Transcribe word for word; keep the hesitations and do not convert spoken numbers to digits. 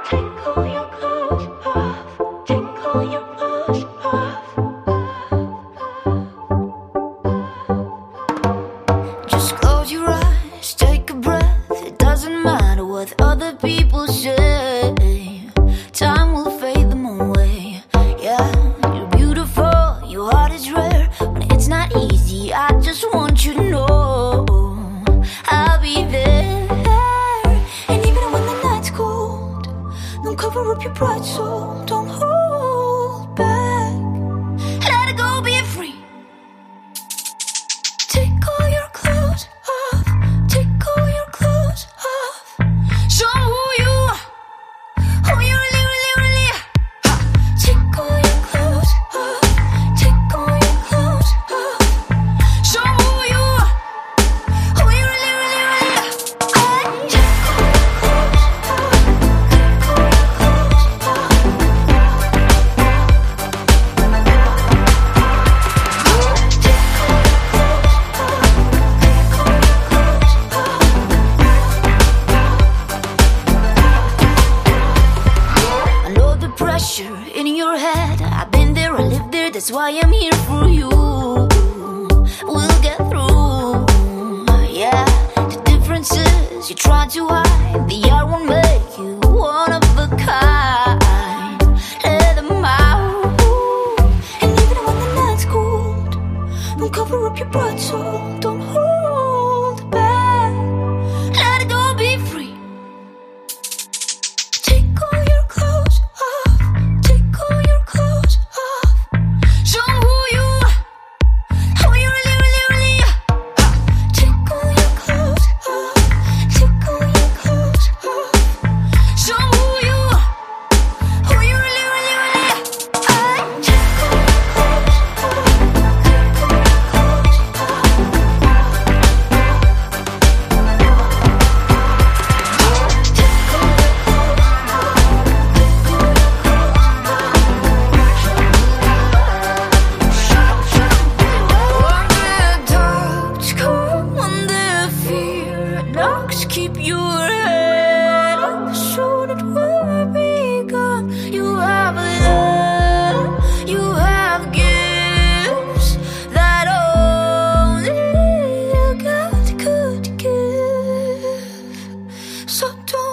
Take all your clothes off. Take all your clothes off. Just close your eyes, take a breath. It doesn't matter what other people say. Time will fade them away. Yeah, you're beautiful, your heart is rare. But it's not easy, I just want you to know I'll be there. And even when the night's cold, don't cover up your bright soul. Don't hold back. Let it go, be free. Take all your clothes off. Take all your clothes off. Show 'em who you are, who you really, really, really are. Take all your clothes off. Take all your clothes off. Show 'em who you are, who you really, really, really are. Take all your clothes off. Take all your clothes off. I know the pressure in your head. I've been there, I lived there, that's why I'm here for you. We'll get through. Yeah, the differences you try to hide, the art won't make you one of a kind. Let them out. And even when the night's cold, don't cover up your bright soul. Don't hold back. Let it go, be free. Take all your clothes off. Take all your clothes off. Show 'em who you are, who you really, really, really are. Take all your clothes off. Take all your clothes off. Show 'em who you are, who you really, really, really are. Take all your clothes off. Take all your clothes off. Keep your head up so that we'll be gone. You have love, you have gifts that only a God could give. So don't